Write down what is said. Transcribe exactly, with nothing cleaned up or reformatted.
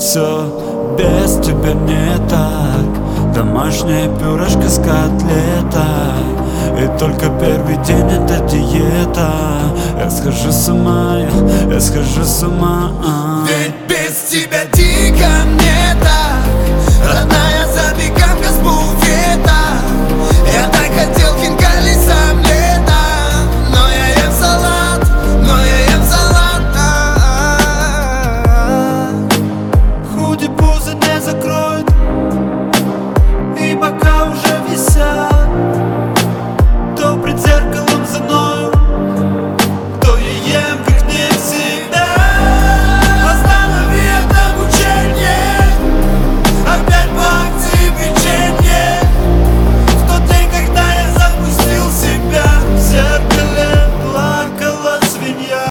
все без тебя не так. Домашняя пюрешка с котлетой, и только первый день это диета. Я схожу с ума, я, я схожу с ума.